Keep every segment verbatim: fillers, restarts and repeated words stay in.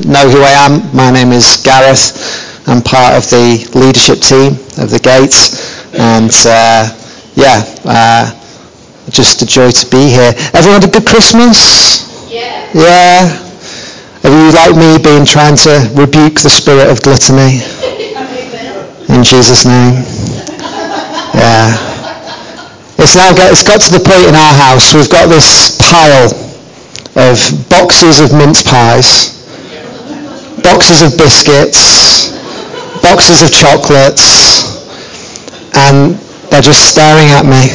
know who I am, my name is Gareth. I'm part of the leadership team of the Gates, and uh, yeah, uh, just a joy to be here. Everyone had a good Christmas? Yeah. Yeah? Have you, like me, been trying to rebuke the spirit of gluttony? In Jesus' name. Yeah. It's now got, it's got to the point in our house, we've got this pile of boxes of mince pies, boxes of biscuits, boxes of chocolates, and they're just staring at me.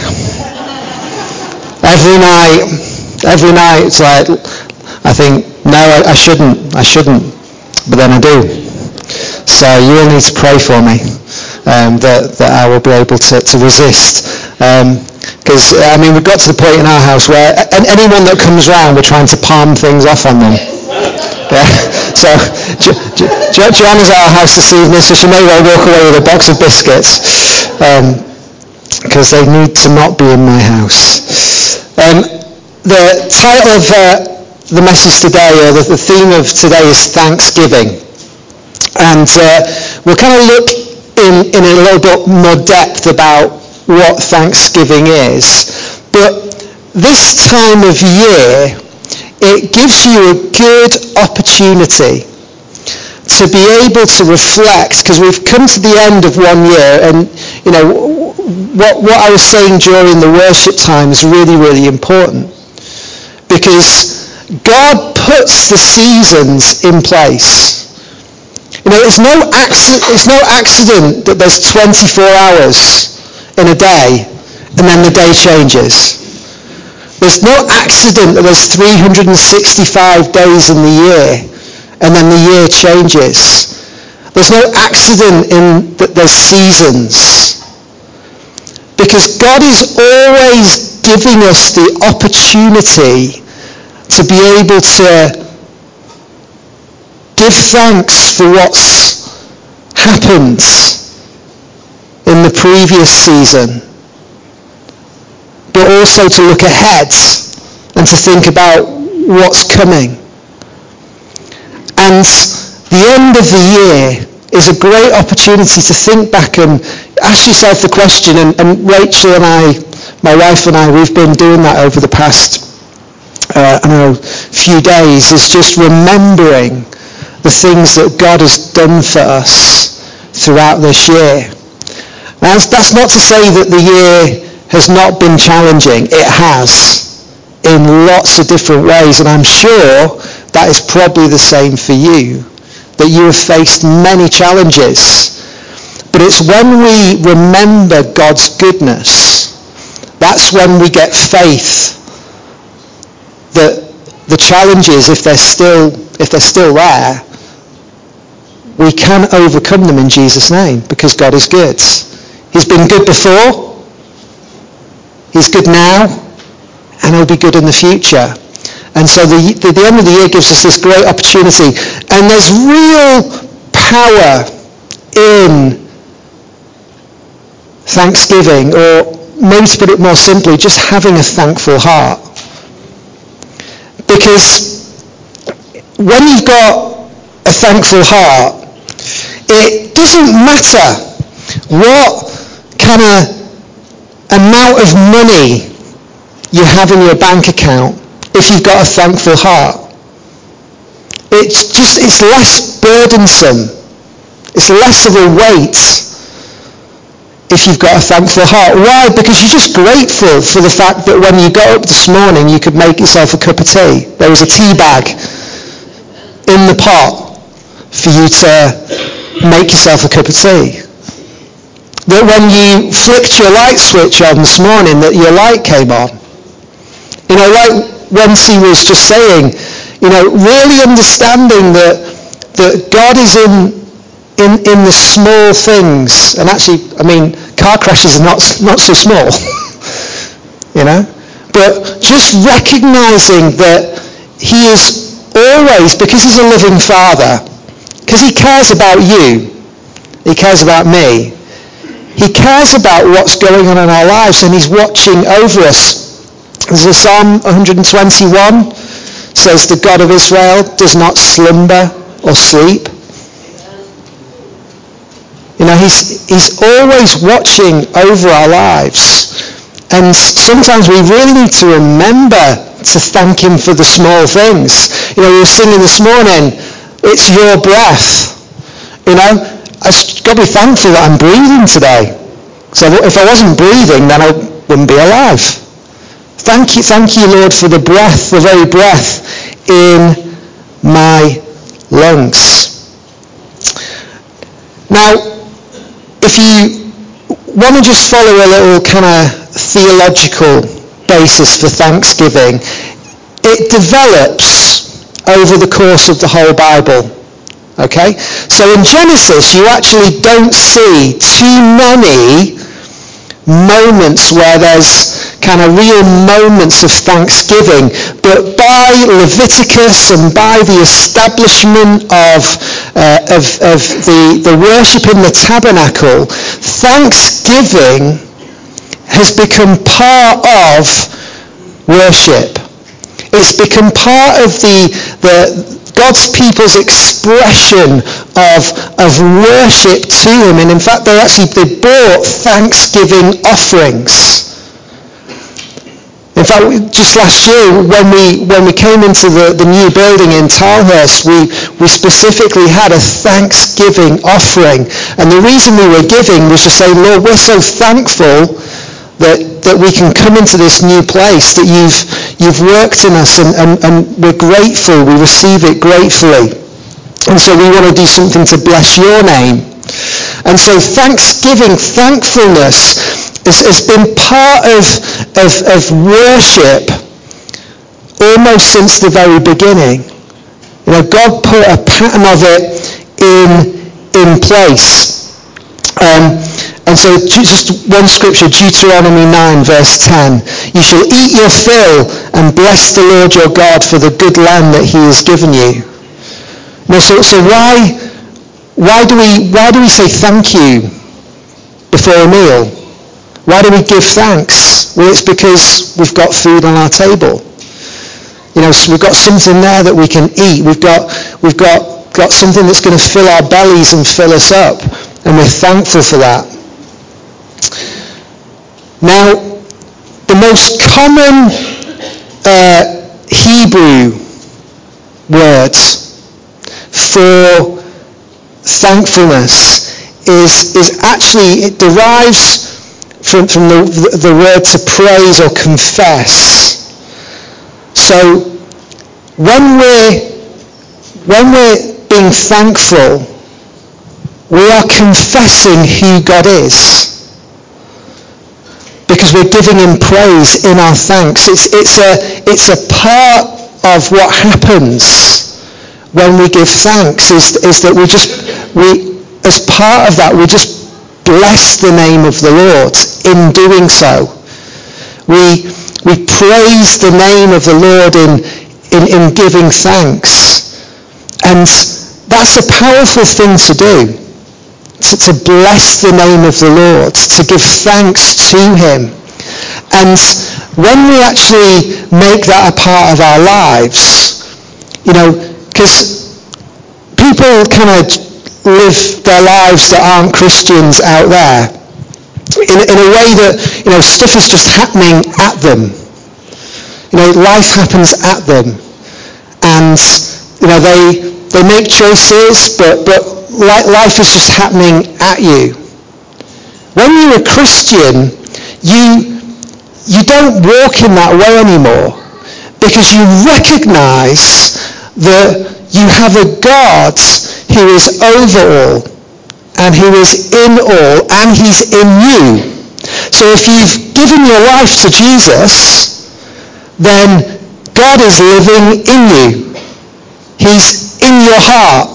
Every night, every night it's like, I think, no, I, I shouldn't, I shouldn't, but then I do. So you will need to pray for me, um, that, that I will be able to, to resist. Because, um, I mean, we've got to the point in our house where anyone that comes round, we're trying to palm things off on them. Yeah. So jo- jo- Joanna's at our house this evening, so she may well walk away with a box of biscuits, because um, they need to not be in my house. Um, the title of uh, the message today, or the, the theme of today, is Thanksgiving. And uh, we'll kind of look in, in a little bit more depth about what Thanksgiving is. But this time of year, it gives you a good opportunity to be able to reflect, because we've come to the end of one year, and you know what, what I was saying during the worship time is really, really important, because God puts the seasons in place. You know, it's no accident, it's no accident that there's twenty-four hours in a day, and then the day changes. There's no accident that there's three hundred sixty-five days in the year, and then the year changes. There's no accident in that there's seasons. Because God is always giving us the opportunity to be able to give thanks for what's happened in the previous season, but also to look ahead and to think about what's coming. And the end of the year is a great opportunity to think back and ask yourself the question, and, and Rachel and I, my wife and I, we've been doing that over the past uh, I don't know, few days, is just remembering the things that God has done for us throughout this year. That's, that's not to say that the year has not been challenging. It has, in lots of different ways, and I'm sure that is probably the same for you, that you have faced many challenges. But it's when we remember God's goodness, that's when we get faith that the challenges, if they're still, if they're still there, we can overcome them in Jesus' name, because God is good. He's been good before, he's good now, and he'll be good in the future. And so the, the, the end of the year gives us this great opportunity. And there's real power in Thanksgiving, or maybe to put it more simply, just having a thankful heart. Because when you've got a thankful heart, it doesn't matter what kind of amount of money you have in your bank account if you've got a thankful heart. It's just, it's less burdensome. It's less of a weight if you've got a thankful heart. Why? Because you're just grateful for the fact that when you got up this morning, you could make yourself a cup of tea. There was a tea bag in the pot for you to make yourself a cup of tea. That when you flicked your light switch on this morning, that your light came on. You know, like Wency was just saying, you know, really understanding that that God is in in in the small things. And actually, I mean, car crashes are not not so small, you know. But just recognizing that he is always, because he's a living Father, because he cares about you, he cares about me, he cares about what's going on in our lives, and he's watching over us. There's Psalm one twenty-one says, the God of Israel does not slumber or sleep. You know, he's, he's always watching over our lives. And sometimes we really need to remember to thank him for the small things. You know, we were singing this morning, it's your breath. You know, I've got to be thankful that I'm breathing today. So if I wasn't breathing, then I wouldn't be alive. Thank you, thank you, Lord, for the breath, the very breath in my lungs. Now, if you want to just follow a little kind of theological basis for Thanksgiving, it develops over the course of the whole Bible. Okay? So in Genesis, you actually don't see too many moments where there's kind of real moments of thanksgiving, but by Leviticus and by the establishment of uh, of, of the, the worship in the tabernacle, thanksgiving has become part of worship. It's become part of the the God's people's expression of, of worship to him. And in fact, they actually they brought thanksgiving offerings. In fact, just last year, when we when we came into the, the new building in Tilehurst, we, we specifically had a Thanksgiving offering. And the reason we were giving was to say, Lord, we're so thankful that, that we can come into this new place, that you've you've worked in us, and, and, and we're grateful, we receive it gratefully. And so we want to do something to bless your name. And so thanksgiving, thankfulness has, has been part of, of, of worship almost since the very beginning. You know, God put a pattern of it in, in place. Um, And so just one scripture, Deuteronomy nine, verse ten. You shall eat your fill and bless the Lord your God for the good land that he has given you. Now, so, so why, why, do we, why do we say thank you before a meal? Why do we give thanks? Well, it's because we've got food on our table. You know, so we've got something there that we can eat. We've got, we've got, got something that's going to fill our bellies and fill us up. And we're thankful for that. Now, the most common uh, Hebrew word for thankfulness is, is actually, it derives from, from the, the word to praise or confess. So, when we're, when we're being thankful, we are confessing who God is. Because we're giving him praise in our thanks. It's, it's, a, it's a part of what happens when we give thanks, is, is that we just, we, as part of that, we just bless the name of the Lord in doing so. We, we praise the name of the Lord in, in, in giving thanks. And that's a powerful thing to do. To, to bless the name of the Lord, to give thanks to him. And when we actually make that a part of our lives, you know, because people kind of live their lives that aren't Christians out there in, in a way that, you know, stuff is just happening at them. You know, life happens at them. And, you know, they they make choices, but but life is just happening at you. When you're a Christian, you you don't walk in that way anymore, because you recognize that you have a God who is over all, and who is in all, and he's in you. So if you've given your life to Jesus, then God is living in you. He's in your heart.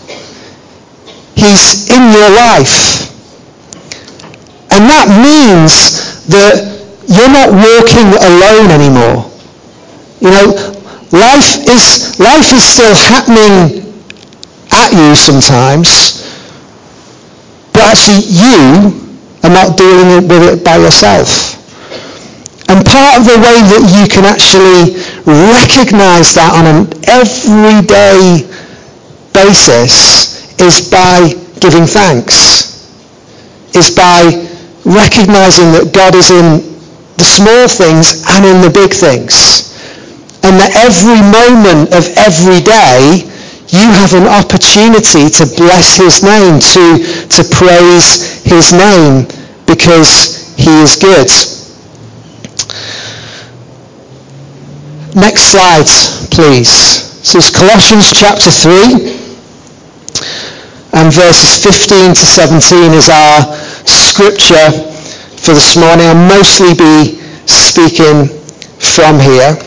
He's in your life. And that means that you're not walking alone anymore. You know, life is life is still happening at you sometimes, but actually you are not dealing with it by yourself. And part of the way that you can actually recognize that on an everyday basis is by giving thanks, is by recognizing that God is in the small things and in the big things, and that every moment of every day you have an opportunity to bless his name, to, to praise his name, because he is good. Next slide, please. So it's Colossians chapter three, and verses fifteen to seventeen is our scripture for this morning. I'll mostly be speaking from here.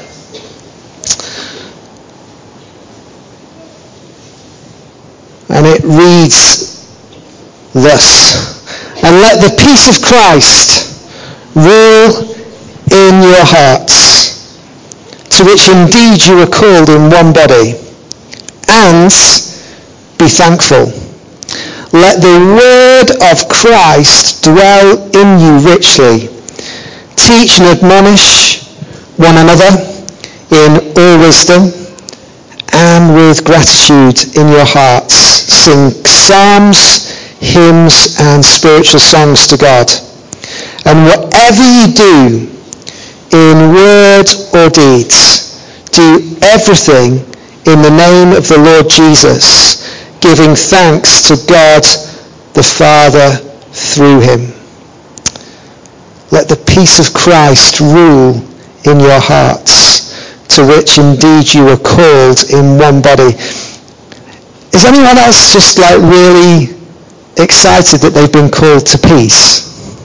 And it reads thus: "And let the peace of Christ rule in your hearts, to which indeed you are called in one body, and be thankful. Let the word of Christ dwell in you richly. Teach and admonish one another in all wisdom, and with gratitude in your hearts sing psalms, hymns, and spiritual songs to God. And whatever you do, in word or deed, do everything in the name of the Lord Jesus, giving thanks to God the Father through him." Let the peace of Christ rule in your hearts, to which indeed you are called in one body. Is anyone else just like really excited that they've been called to peace?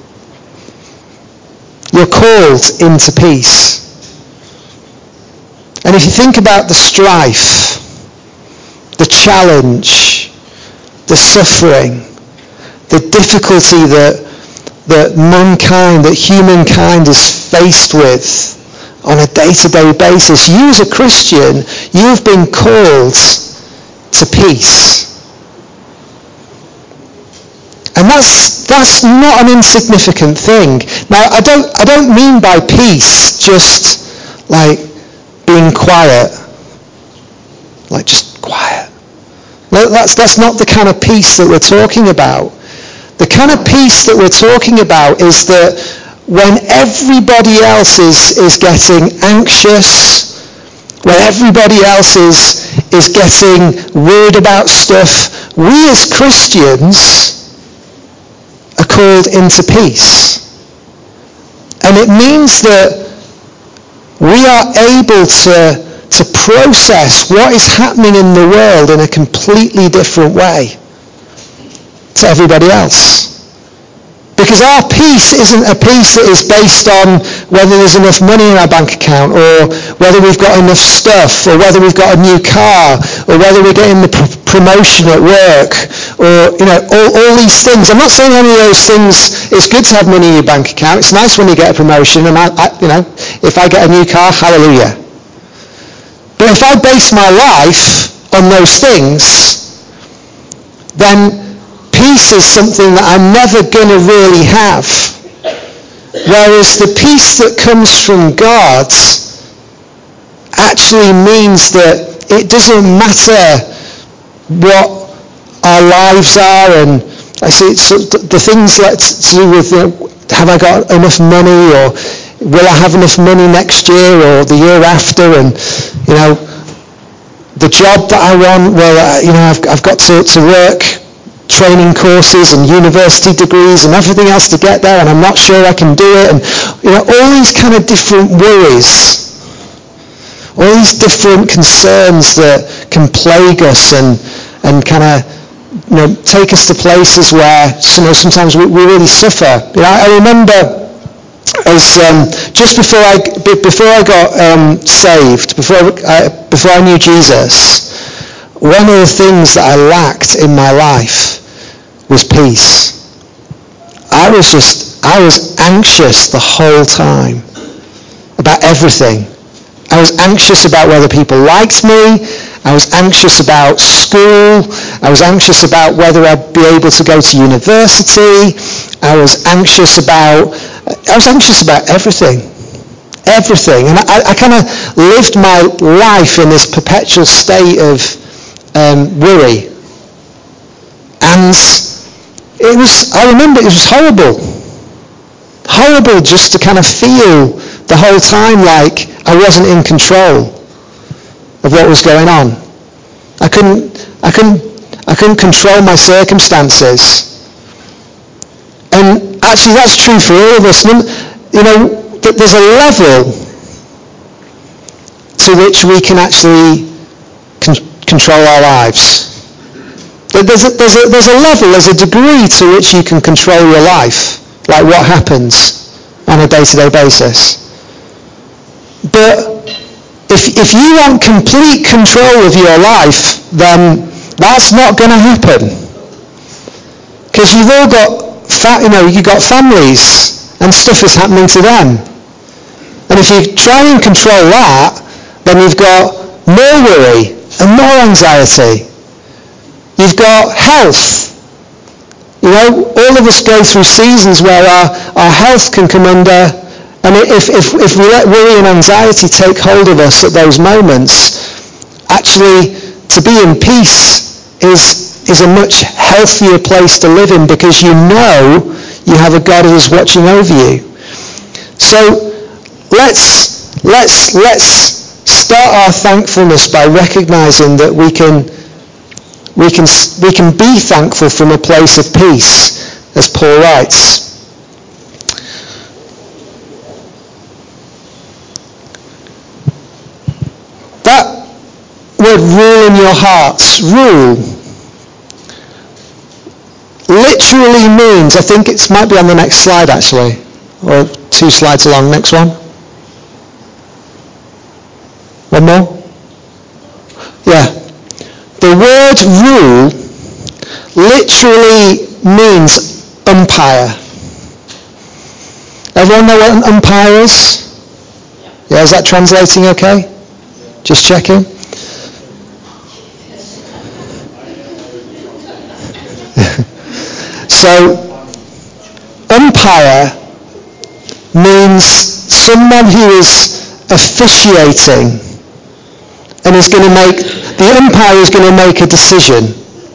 You're called into peace. And if you think about the strife, the challenge, the suffering, the difficulty that that mankind, that humankind is faced with on a day-to-day basis, you as a Christian, you've been called to peace. And that's that's not an insignificant thing. Now, I don't I don't mean by peace just like being quiet, like just quiet. No, that's that's not the kind of peace that we're talking about. The kind of peace that we're talking about is that when everybody else is is getting anxious, when everybody else is is getting worried about stuff, we as Christians are called into peace. And it means that we are able to, to process what is happening in the world in a completely different way to everybody else. Because our peace isn't a peace that is based on whether there's enough money in our bank account, or whether we've got enough stuff, or whether we've got a new car, or whether we're getting the pr- promotion at work, or, you know, all, all these things. I'm not saying any of those things. It's good to have money in your bank account. It's nice when you get a promotion, and I, I you know, if I get a new car, hallelujah. But if I base my life on those things, then peace is something that I'm never going to really have. Whereas the peace that comes from God actually means that it doesn't matter what our lives are, and I see it's the things like to do with, you know, have I got enough money, or will I have enough money next year or the year after, and, you know, the job that I want, well, uh, you know, I've, I've got to, to work training courses and university degrees and everything else to get there, and I'm not sure I can do it, and, you know, all these kind of different worries, all these different concerns that can plague us and and kind of, you know, take us to places where, you know, sometimes we, we really suffer. You know, I, I remember as um, just before I before I got um, saved, before I, before I knew Jesus, one of the things that I lacked in my life was peace. I was just, I was anxious the whole time about everything. I was anxious about whether people liked me. I was anxious about school. I was anxious about whether I'd be able to go to university. I was anxious about, I was anxious about everything. Everything. And I, I kind of lived my life in this perpetual state of um, worry. And it was, I remember it was horrible. Horrible just to kind of feel the whole time like I wasn't in control of what was going on. I couldn't, I couldn't, I couldn't control my circumstances. And actually that's true for all of us. You know, that there's a level to which we can actually con- control our lives. There's a, there's, a, there's a level, there's a degree to which you can control your life, like what happens on a day-to-day basis. But if, if you want complete control of your life, then that's not going to happen. Because you've all got, fa- you know, you've got families and stuff is happening to them. And if you try and control that, then you've got more worry and more anxiety. You've got health. You know, all of us go through seasons where our, our health can come under, and if, if, if we let worry and anxiety take hold of us at those moments, actually to be in peace is, is a much healthier place to live in, because you know you have a God who is watching over you. So let's, let's, let's start our thankfulness by recognizing that we can We can, we can be thankful from a place of peace, as Paul writes. That word rule in your hearts, rule, literally means, I think it might be on the next slide actually, or two slides along, next one. One more? Yeah. The word rule literally means umpire. Everyone know what an umpire is? Yeah, is that translating okay? Just checking. So, umpire means someone who is officiating and is going to make, the umpire is going to make a decision.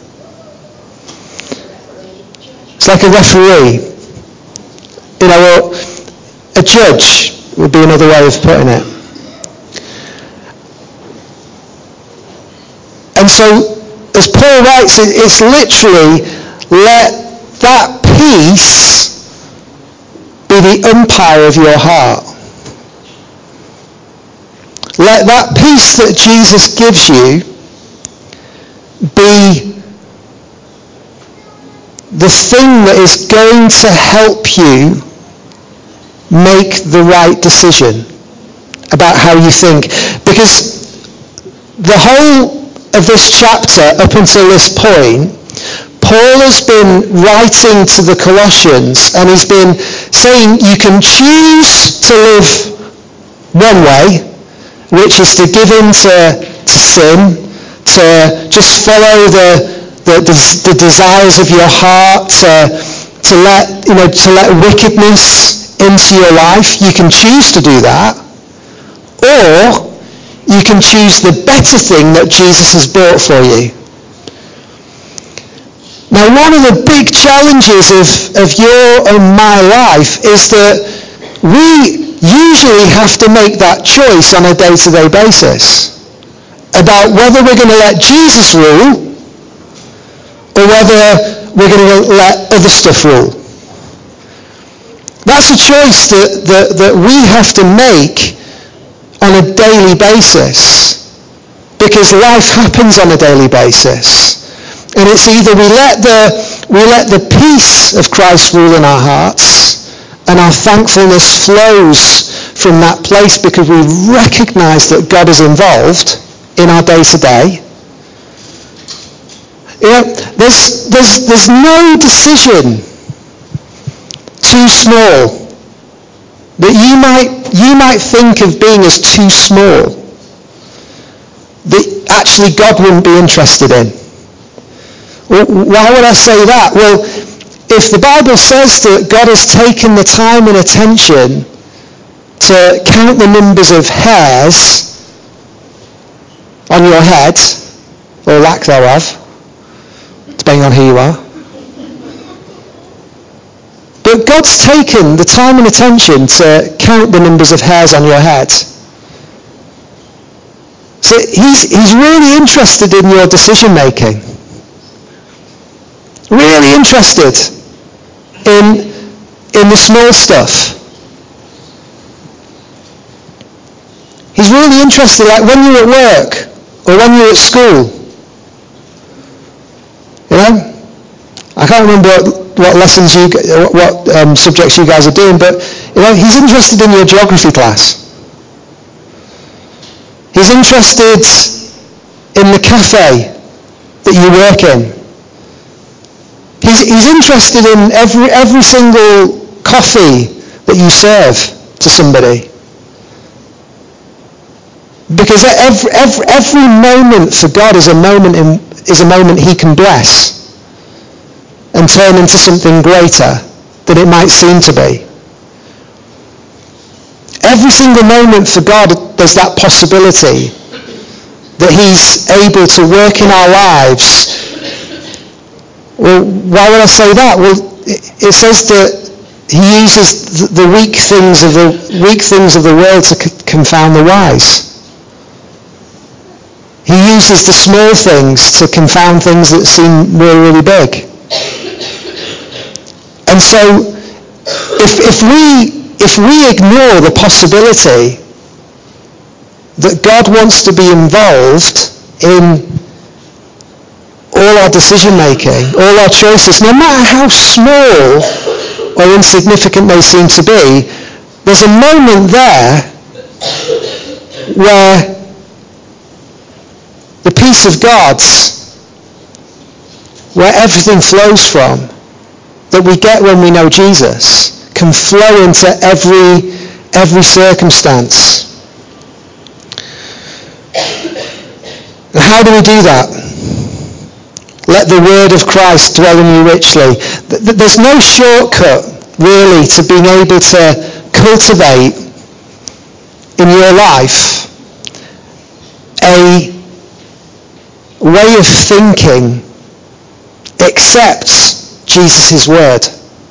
It's like a referee. You know, a judge would be another way of putting it. And so, as Paul writes, it's literally, let that peace be the umpire of your heart. Let that peace that Jesus gives you be the thing that is going to help you make the right decision about how you think. Because the whole of this chapter, up until this point, Paul has been writing to the Colossians, and he's been saying you can choose to live one way, which is to give in to, to sin, to just follow the, the, the, the desires of your heart, to, to let, you know, to let wickedness into your life. You can choose to do that. Or you can choose the better thing that Jesus has bought for you. Now, one of the big challenges of, of your and my life is that we usually have to make that choice on a day-to-day basis about whether we're going to let Jesus rule or whether we're going to let other stuff rule. That's a choice that, that, that we have to make on a daily basis, because life happens on a daily basis. And it's either we let the we let the peace of Christ rule in our hearts, and our thankfulness flows from that place because we recognize that God is involved in our day-to-day. You know, there's there's there's no decision too small that you might you might think of being as too small that actually God wouldn't be interested in. Well, why would I say that? Well, if the Bible says that God has taken the time and attention to count the numbers of hairs on your head, or lack thereof, depending on who you are. But God's taken the time and attention to count the numbers of hairs on your head. So he's, he's really interested in your decision making. Really interested in, in the small stuff. He's really interested, like when you're at work or when you're at school. You know? I can't remember what, what lessons you, what, what um, subjects you guys are doing, but you know, he's interested in your geography class. He's interested in the cafe that you work in. He's, he's interested in every every single coffee that you serve to somebody. Because every, every, every moment for God is a moment in, is a moment he can bless and turn into something greater than it might seem to be. Every single moment for God, there's that possibility that he's able to work in our lives. Well, why would I say that? Well, it says that he uses the weak things of the weak things of the world to confound the wise. He uses the small things to confound things that seem really, really big. And so, if, if we if we ignore the possibility that God wants to be involved in all our decision making, all our choices, no matter how small or insignificant they seem to be, there's a moment there where the peace of God, where everything flows from, that we get when we know Jesus, can flow into every every circumstance. And how do we do that? Let the word of Christ dwell in you richly. There's no shortcut, really, to being able to cultivate in your life a way of thinking except Jesus' word.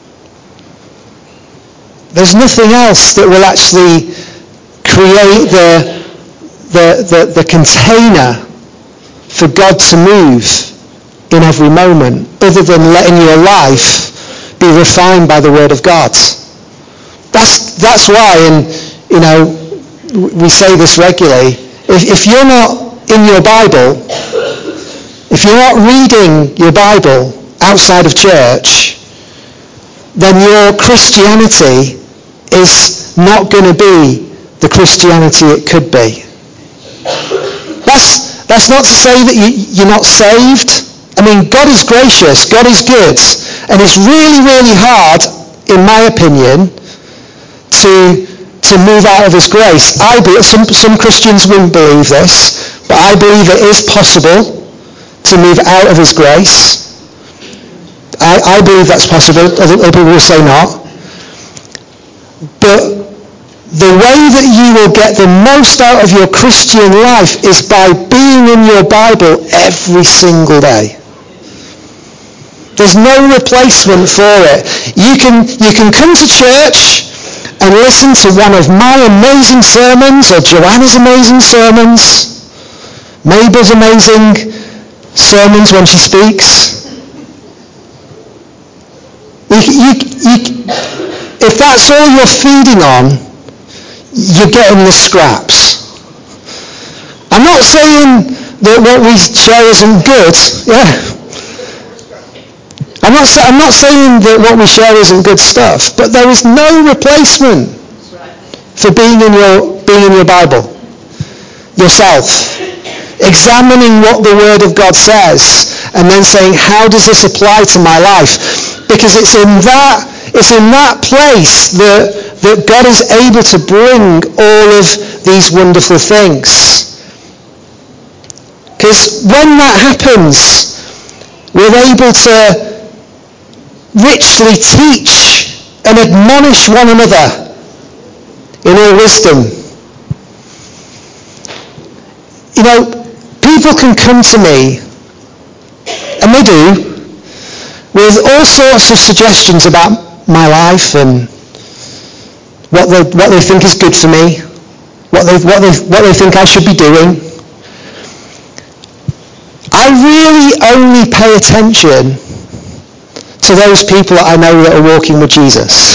There's nothing else that will actually create the, the, the, the container for God to move in every moment, other than letting your life be refined by the word of God. That's that's why, and you know, we say this regularly. If, if you're not in your Bible, if you're not reading your Bible outside of church, then your Christianity is not going to be the Christianity it could be. That's that's not to say that you, you're not saved. I mean, God is gracious, God is good, and it's really, really hard, in my opinion, to to move out of his grace. I believe, some, some Christians wouldn't believe this, but I believe it is possible to move out of his grace. I, I believe that's possible. Other, other people will say not. But the way that you will get the most out of your Christian life is by being in your Bible every single day. There's no replacement for it. You can you can come to church and listen to one of my amazing sermons or Joanna's amazing sermons, Mabel's amazing sermons when she speaks. You, you, you, if that's all you're feeding on, you're getting the scraps. I'm not saying that what we share isn't good. Yeah. I'm not, I'm not saying that what we share isn't good stuff, but there is no replacement for being in your being in your Bible yourself, examining what the Word of God says, and then saying, how does this apply to my life? Because it's in that it's in that place that that God is able to bring all of these wonderful things. Because when that happens, we're able to richly teach and admonish one another in all wisdom. You know, people can come to me, and they do, with all sorts of suggestions about my life and what they, what they think is good for me, what they, what they, what they think I should be doing. I really only pay attention to those people that I know that are walking with Jesus.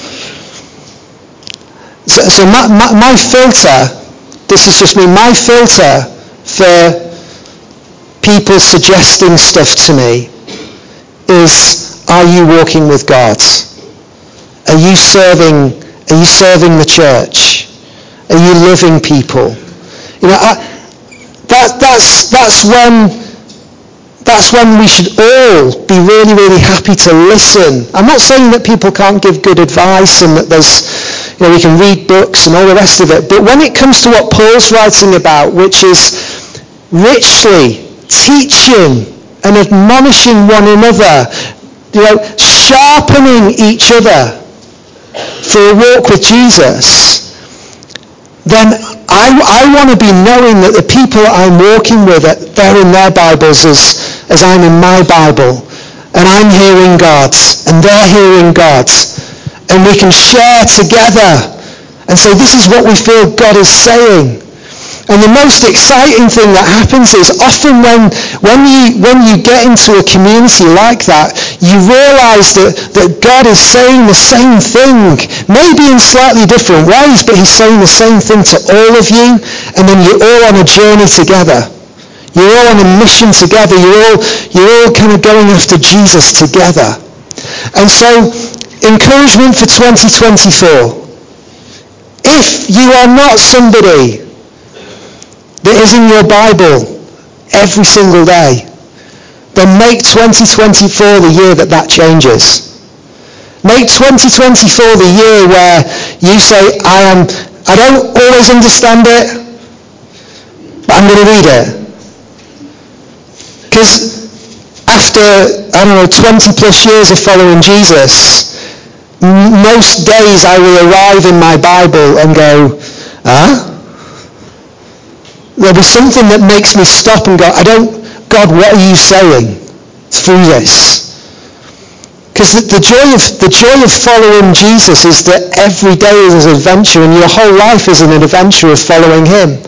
so so my, my, my filter, this is just me, my filter for people suggesting stuff to me is, are you walking with God? Are you serving, are you serving the church? Are you loving people? You know, I, that, that's, that's when That's when we should all be really, really happy to listen. I'm not saying that people can't give good advice and that there's, you know, we can read books and all the rest of it. But when it comes to what Paul's writing about, which is richly teaching and admonishing one another, you know, sharpening each other for a walk with Jesus, then I, I want to be knowing that the people I'm walking with, they're in their Bibles as as I'm in my Bible, and I'm hearing God, and they're hearing God, and we can share together and say, this is what we feel God is saying. And the most exciting thing that happens is often when, when, you, when you get into a community like that, you realize that, that God is saying the same thing, maybe in slightly different ways, but he's saying the same thing to all of you, and then you're all on a journey together. You're all on a mission together. You're all, you're all kind of going after Jesus together. And so, encouragement for twenty twenty-four. If you are not somebody that is in your Bible every single day, then make twenty twenty-four the year that that changes. Make twenty twenty-four the year where you say, I am, I don't always understand it, but I'm going to read it. Because after, I don't know, twenty plus years of following Jesus, m- most days I will arrive in my Bible and go, huh? There'll be something that makes me stop and go, I don't, God, what are you saying through this? Because the, the joy of the joy of following Jesus is that every day is an adventure, and your whole life is an adventure of following him.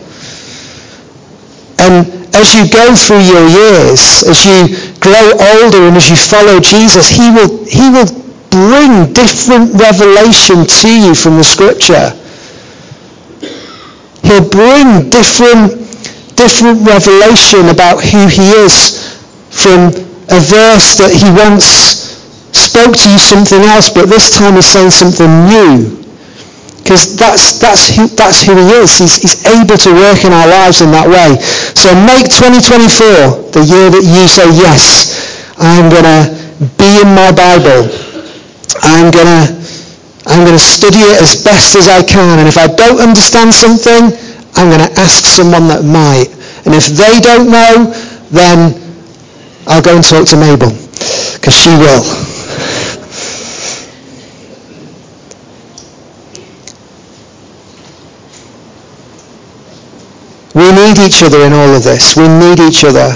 And as you go through your years, as you grow older and as you follow Jesus, he will, he will bring different revelation to you from the scripture. He'll bring different, different revelation about who he is from a verse that he once spoke to you something else, but this time he's saying something new. Because that's, that's, who, that's who he is. He's, he's able to work in our lives in that way. So make twenty twenty-four the year that you say, yes, I'm going to be in my Bible. I'm going to I'm going to study it as best as I can. And if I don't understand something, I'm going to ask someone that might. And if they don't know, then I'll go and talk to Mabel, because she will. We need each other in all of this. We need each other.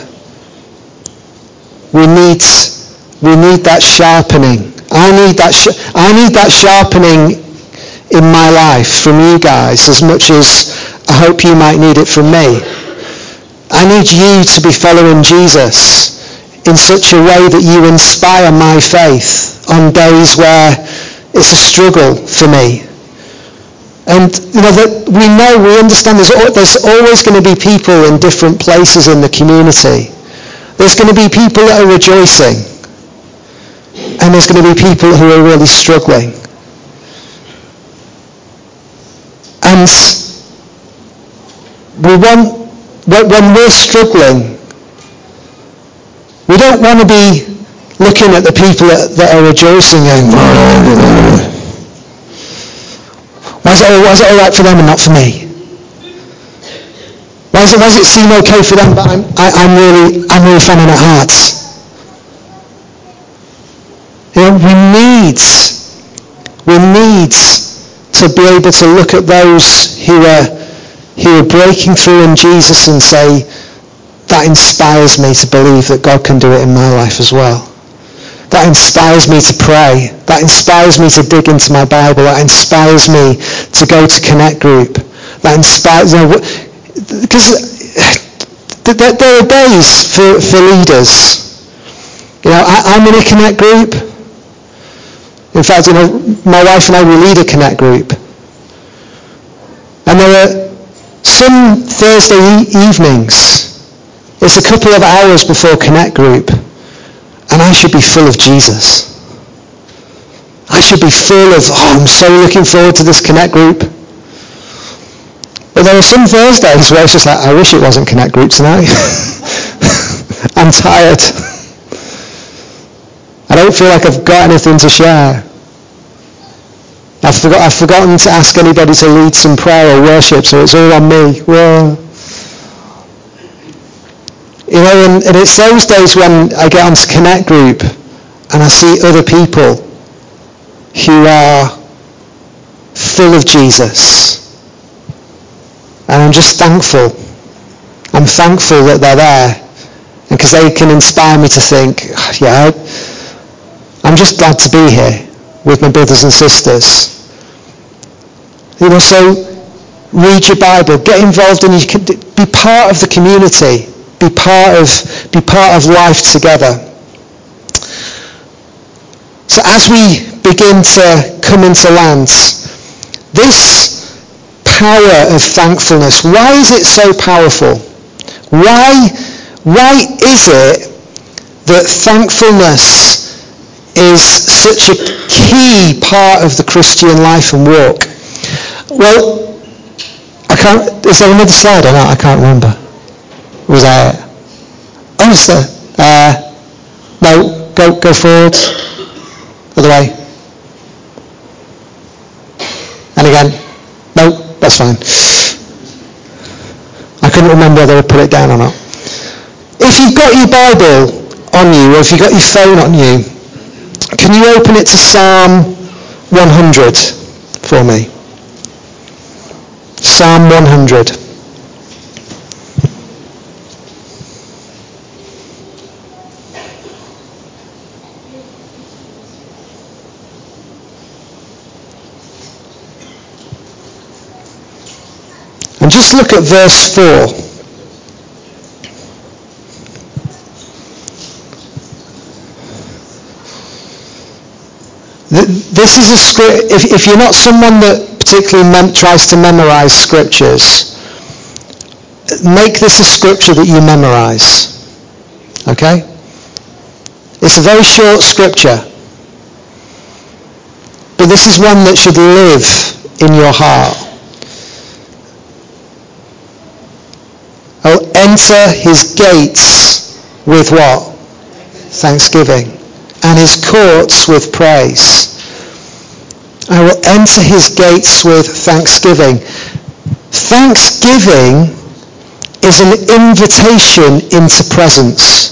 We need, we need that sharpening. I need that. Sh- I need that sharpening in my life from you guys as much as I hope you might need it from me. I need you to be following Jesus in such a way that you inspire my faith on days where it's a struggle for me. And you know that we know, we understand there's, there's always going to be people in different places in the community. There's going to be people that are rejoicing. And there's going to be people who are really struggling. And we want, when we're struggling, we don't want to be looking at the people that, that are rejoicing and Why is, it all, why is it all right for them and not for me? Why does it, why does it seem okay for them, but I'm, I, I'm really, I'm really finding it hard? You know, we need, we need to be able to look at those who are, who are breaking through in Jesus and say, that inspires me to believe that God can do it in my life as well. That inspires me to pray. That inspires me to dig into my Bible. That inspires me to go to Connect Group. That inspires, you know, because there are days for, for leaders. You know, I, I'm in a Connect Group. In fact, you know, my wife and I will lead a Connect Group. And there are some Thursday e- evenings, it's a couple of hours before Connect Group, and I should be full of Jesus. I should be full of, oh, I'm so looking forward to this Connect Group. But there are some Thursdays where it's just like, I wish it wasn't Connect Group tonight. I'm tired. I don't feel like I've got anything to share. I've, forgot, I've forgotten to ask anybody to lead some prayer or worship, so it's all on me. Well, you know, and, and it's those days when I get onto Connect Group and I see other people who are full of Jesus. And I'm just thankful. I'm thankful that they're there, because they can inspire me to think, yeah, I'm just glad to be here with my brothers and sisters. You know, so read your Bible, get involved in, you can be part of the community, be part of, be part of life together. So as we begin to come into Lent, this power of thankfulness, why is it so powerful? Why, why is it that thankfulness is such a key part of the Christian life and walk? Well, I can't, is there another slide or not? I can't remember. Was there? Oh, is there? Uh, no, go, go forward. Other way. And again. No, that's fine. I couldn't remember whether I put it down or not. If you've got your Bible on you, or if you've got your phone on you, can you open it to Psalm one hundred for me? Psalm one hundred. And just look at verse four. This is a script. If, if you're not someone that particularly mem- tries to memorize scriptures, make this a scripture that you memorize. Okay? It's a very short scripture, but this is one that should live in your heart. I'll enter his gates with what? Thanksgiving. And his courts with praise. I will enter his gates with thanksgiving. Thanksgiving is an invitation into presence.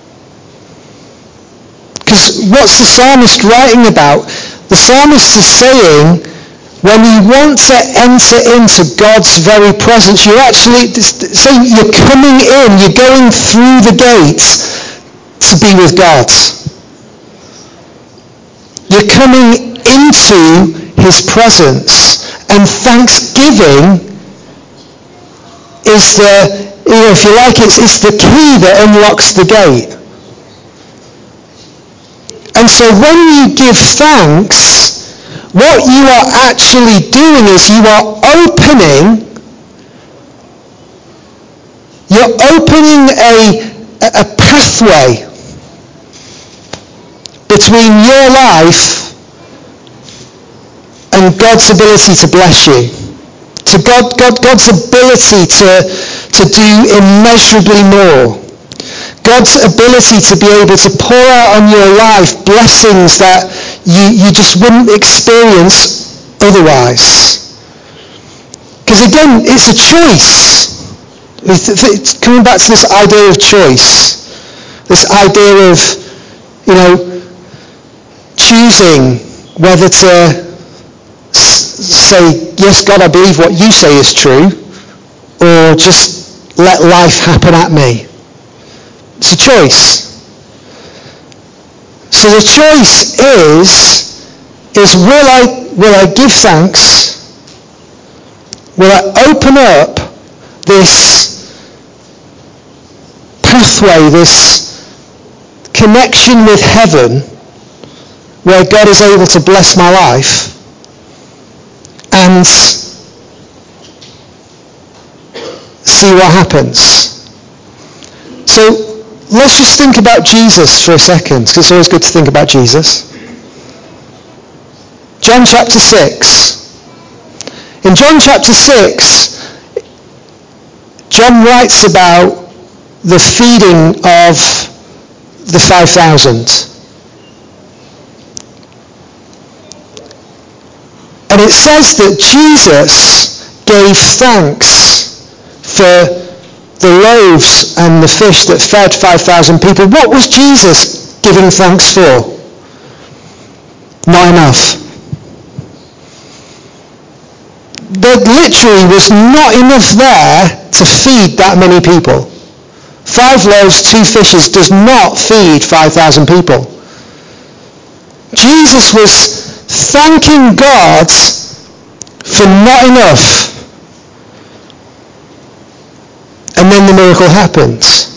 Because what's the psalmist writing about? The psalmist is saying, when you want to enter into God's very presence, you're actually saying you're coming in, you're going through the gates to be with God. You're coming into his presence, and thanksgiving is the, you know, if you like, it's, it's the key that unlocks the gate. And so when you give thanks, what you are actually doing is you are opening, you're opening a, a pathway between your life and God's ability to bless you. To God, God, God's ability to, to do immeasurably more. God's ability to be able to pour out on your life blessings that you, you just wouldn't experience otherwise. Because again, it's a choice. It's coming back to this idea of choice. This idea of, you know, choosing whether to say, yes, God, I believe what you say is true, or just let life happen at me. It's a choice. So the choice is, is will I, will I give thanks? Will I open up this pathway, this connection with heaven, where God is able to bless my life, and see what happens? So let's just think about Jesus for a second, because it's always good to think about Jesus. John chapter six. In John chapter six, John writes about the feeding of the five thousand. And it says that Jesus gave thanks for the loaves and the fish that fed five thousand people. What was Jesus giving thanks for? Not enough. There literally was not enough there to feed that many people. Five loaves, two fishes does not feed five thousand people. Jesus was thanking God for not enough. And then the miracle happens.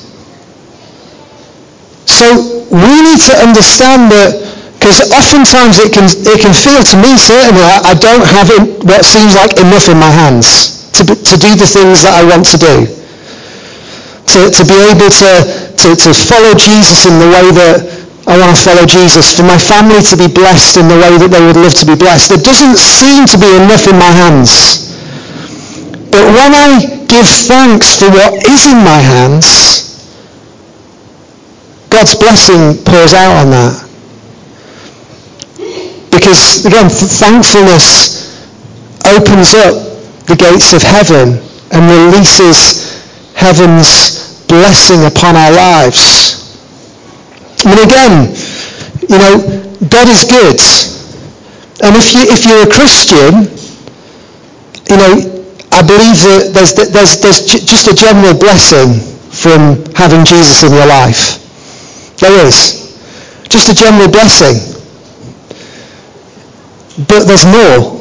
So we need to understand that, because oftentimes it can it can feel to me certainly I, I don't have in, what seems like enough in my hands to to do the things that I want to do. To to be able to to, to follow Jesus in the way that I want to follow Jesus, for my family to be blessed in the way that they would love to be blessed. There doesn't seem to be enough in my hands. But when I give thanks for what is in my hands, God's blessing pours out on that. Because, again, thankfulness opens up the gates of heaven and releases heaven's blessing upon our lives. I mean, again, you know, God is good. And if, you, if you're a Christian, you know, I believe that there's, there's, there's just a general blessing from having Jesus in your life. There is. Just a general blessing. But there's more.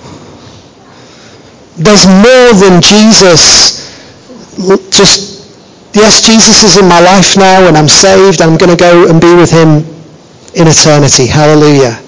There's more than Jesus. Just, yes, Jesus is in my life now and I'm saved. I'm going to go and be with him in eternity. Hallelujah.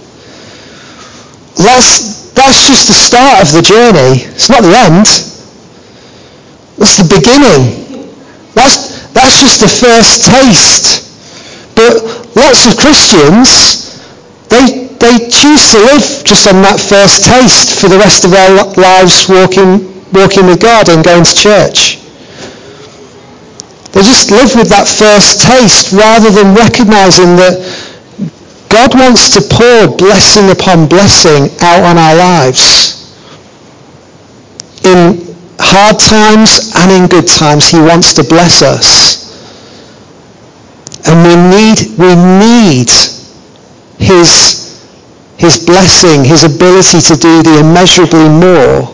That's, that's just the start of the journey. It's not the end. That's the beginning. That's, that's just the first taste. But lots of Christians, they they choose to live just on that first taste for the rest of their lives, walking walking with God and going to church. They just live with that first taste rather than recognizing that God wants to pour blessing upon blessing out on our lives. In hard times and in good times, he wants to bless us. And we need we need his his blessing, his ability to do the immeasurably more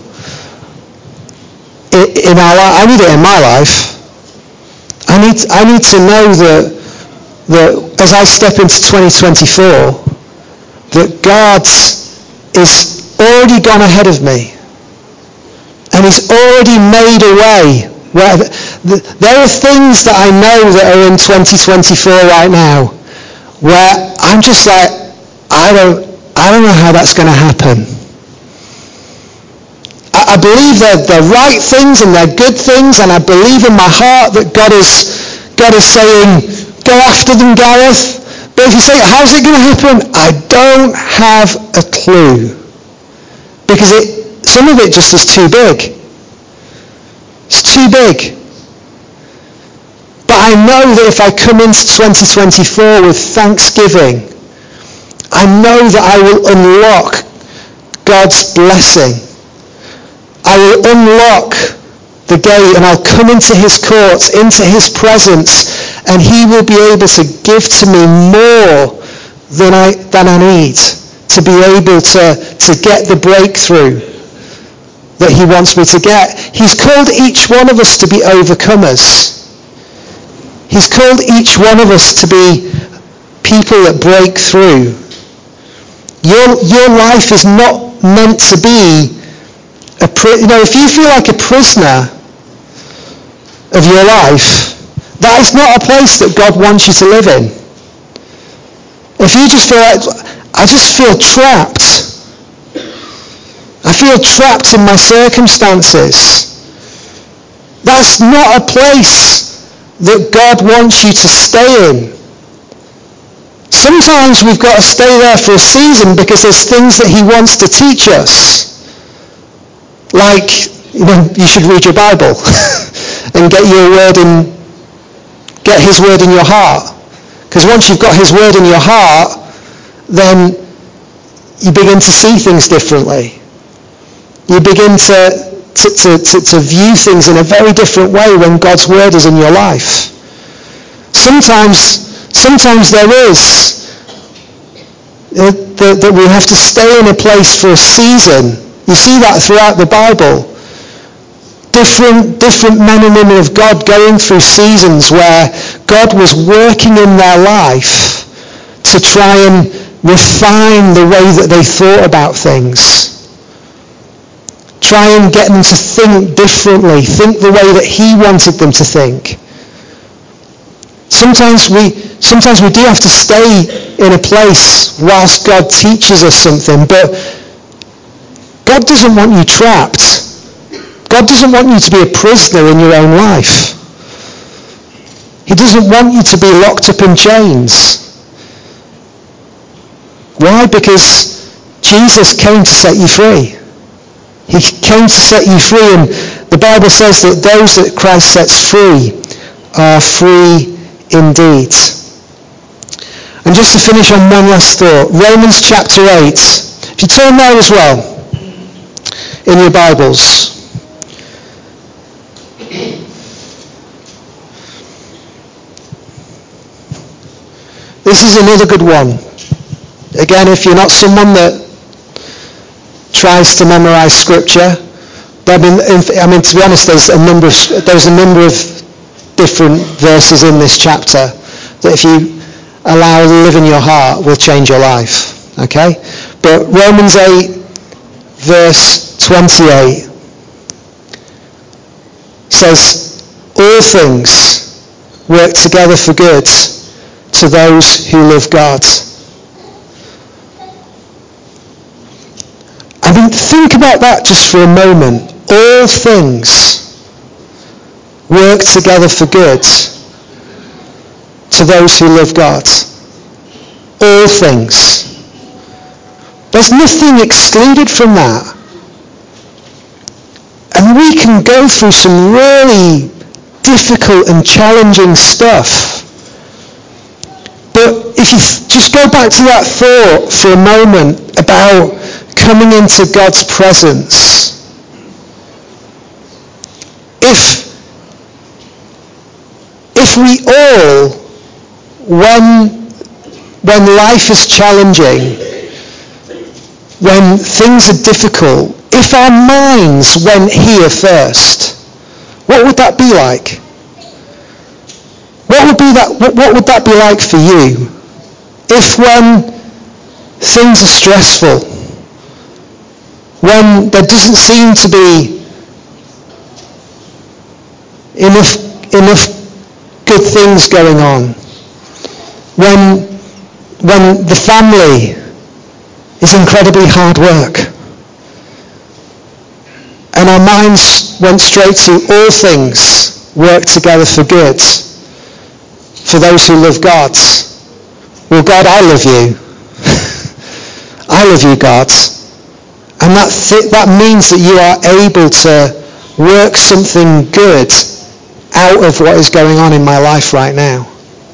in our life. I need it in my life. I need I need to know that that as I step into twenty twenty-four, that God is already gone ahead of me. And he's already made a way. Where there are things that I know that are in twenty twenty-four right now where I'm just like, I don't I don't know how that's going to happen. I, I believe they're, they're right things and they're good things, and I believe in my heart that God is God is saying, go after them, Gareth. But if you say, how's it going to happen? I don't have a clue. Because it some of it just is too big. It's too big. But I know that if I come into twenty twenty-four with thanksgiving, I know that I will unlock God's blessing. I will unlock the gate and I'll come into his courts, into his presence, and he will be able to give to me more than I than I need to be able to, to get the breakthrough that he wants me to get. He's called each one of us to be overcomers. He's called each one of us to be people that break through. Your, your life is not meant to be a pri- you know, if you feel like a prisoner of your life, that is not a place that God wants you to live in. If you just feel like, I just feel trapped. I feel trapped in my circumstances. That's not a place that God wants you to stay in. Sometimes we've got to stay there for a season because there's things that he wants to teach us. Like, you know, you should read your Bible and get your word in, get his word in your heart. Because once you've got his word in your heart, then you begin to see things differently. You begin to, to, to, to, to view things in a very different way when God's word is in your life. Sometimes, sometimes there is uh, that, that we have to stay in a place for a season. You see that throughout the Bible. Different, different men and women of God going through seasons where God was working in their life to try and refine the way that they thought about things. Try and get them to think differently, think the way that he wanted them to think. Sometimes we, sometimes we do have to stay in a place whilst God teaches us something, but God doesn't want you trapped. God doesn't want you to be a prisoner in your own life. He doesn't want you to be locked up in chains. Why? Because Jesus came to set you free. He came to set you free, and the Bible says that those that Christ sets free are free indeed. And just to finish on one last thought, Romans chapter eight. If you turn there as well, in your Bibles. This is another good one. Again, if you're not someone that tries to memorize scripture, I mean, I mean, to be honest, there's a number of there's a number of different verses in this chapter that if you allow to live in your heart will change your life. Okay? But Romans eight, verse twenty-eight says, all things work together for good to those who love God. I mean, think about that just for a moment. All things work together for good to those who love God. All things. There's nothing excluded from that. And we can go through some really difficult and challenging stuff. But if you just go back to that thought for a moment about coming into God's presence. If, if we all, when, when life is challenging, when things are difficult, if our minds went here first, what would that be like? What would be that? What, what would that be like for you? If when things are stressful, when there doesn't seem to be enough enough good things going on, when when the family is incredibly hard work, and our minds went straight to all things work together for good for those who love God. Well, God, I love you. I love you, God. And that th- that means that you are able to work something good out of what is going on in my life right now.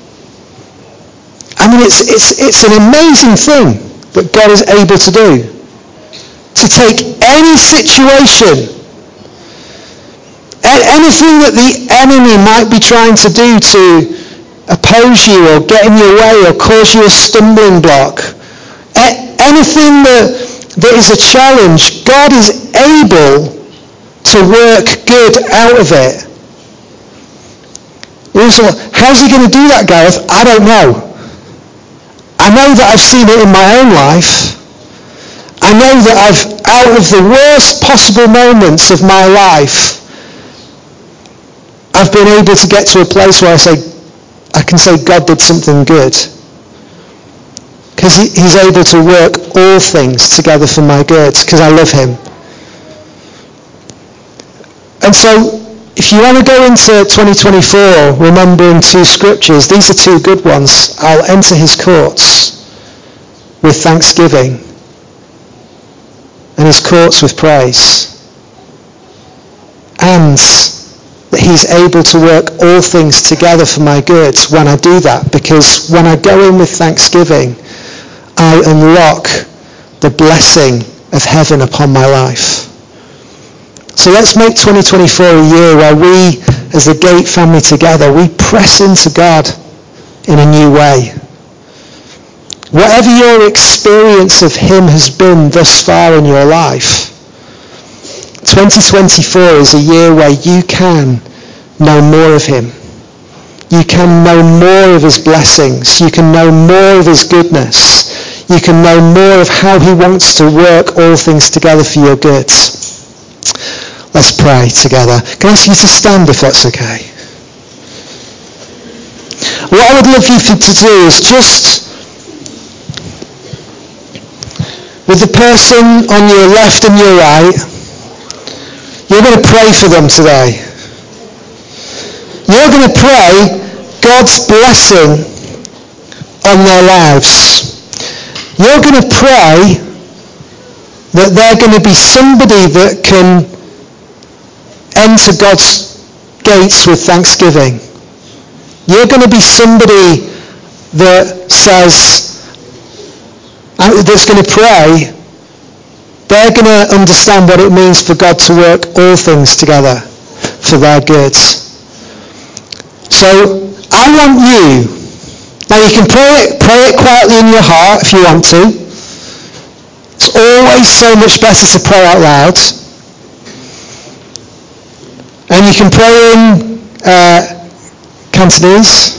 I mean, it's it's it's an amazing thing that God is able to do. To take any situation, anything that the enemy might be trying to do to oppose you or get in your way or cause you a stumbling block, anything that, that is a challenge, God is able to work good out of it. You thought, how's he going to do that, Gareth? I don't know. I know that I've seen it in my own life. I know that I've, out of the worst possible moments of my life, I've been able to get to a place where I say, I can say God did something good. Because he, he's able to work all things together for my good, because I love him. And so, if you want to go into twenty twenty-four remembering two scriptures, these are two good ones. I'll enter his courts with thanksgiving and his courts with praise. And that he's able to work all things together for my good when I do that, because when I go in with thanksgiving, I unlock the blessing of heaven upon my life. So let's make twenty twenty-four a year where we, as the Gate family together, we press into God in a new way. Whatever your experience of him has been thus far in your life, twenty twenty-four is a year where you can know more of him. You can know more of his blessings. You can know more of his goodness. You can know more of how he wants to work all things together for your good. Let's pray together. Can I ask you to stand if that's okay? What I would love you to do is just, with the person on your left and your right, you're going to pray for them today. You're going to pray God's blessing on their lives. You're going to pray that they're going to be somebody that can enter God's gates with thanksgiving. You're going to be somebody that says, that's going to pray, they're going to understand what it means for God to work all things together for their good. So I want you, now you can pray it, pray it quietly in your heart if you want to. It's always so much better to pray out loud. And you can pray in uh, Cantonese.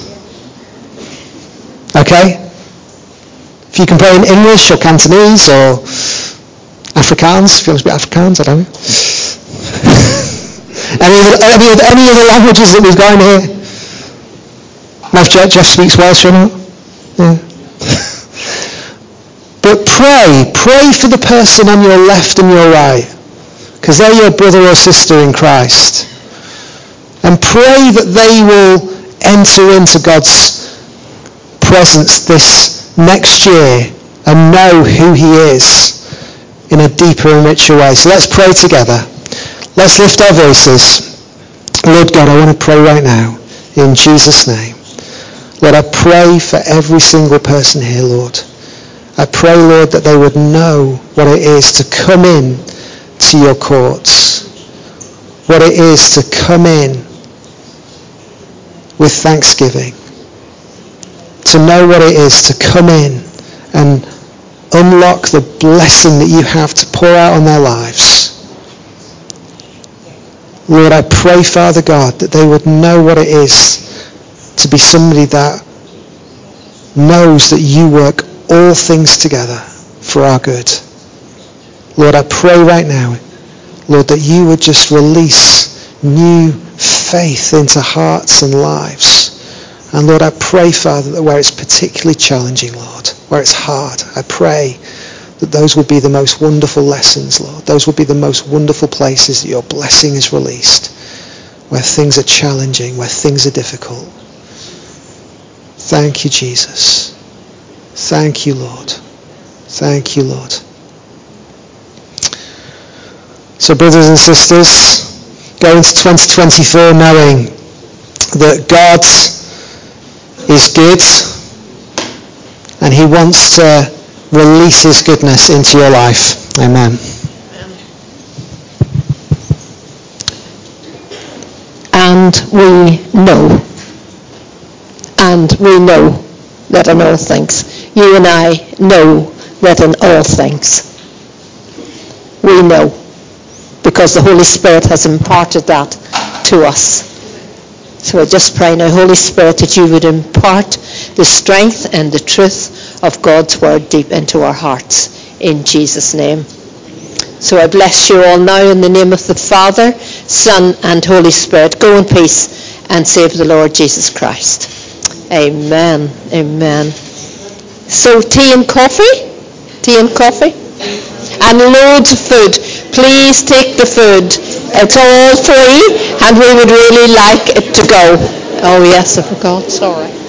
Okay? If you can pray in English or Cantonese or Afrikaans, if you want to speak Afrikaans, I don't know. any, other, any, other, any other languages that we've got in here? No, if Jeff, Jeff speaks Welsh or not? Yeah. But pray, pray for the person on your left and your right, because they're your brother or sister in Christ. And pray that they will enter into God's presence this next year and know who he is in a deeper and richer way. So let's pray together. Let's lift our voices. Lord God, I want to pray right now in Jesus' name. Lord, I pray for every single person here, Lord. I pray, Lord, that they would know what it is to come in to your courts, what it is to come in with thanksgiving, to know what it is to come in and unlock the blessing that you have to pour out on their lives. Lord, I pray, Father God, that they would know what it is to be somebody that knows that you work all things together for our good. Lord, I pray right now, Lord, that you would just release new faith into hearts and lives. And Lord, I pray, Father, that where it's particularly challenging, Lord, where it's hard, I pray that those would be the most wonderful lessons, Lord. Those would be the most wonderful places that your blessing is released, where things are challenging, where things are difficult. Thank you, Jesus. Thank you, Lord. Thank you, Lord. So, brothers and sisters, go into twenty twenty-four knowing that God is good and he wants to release his goodness into your life. Amen. And we know, and we know that in all things, you and I know that in all things, we know, because the Holy Spirit has imparted that to us. So I just pray now, Holy Spirit, that you would impart the strength and the truth of God's word deep into our hearts. In Jesus' name. So I bless you all now in the name of the Father, Son, and Holy Spirit. Go in peace and save the Lord Jesus Christ. Amen. Amen. So tea and coffee? Tea and coffee? And loads of food. Please take the food. It's all free, and we would really like it to go. Oh yes, I forgot. Sorry.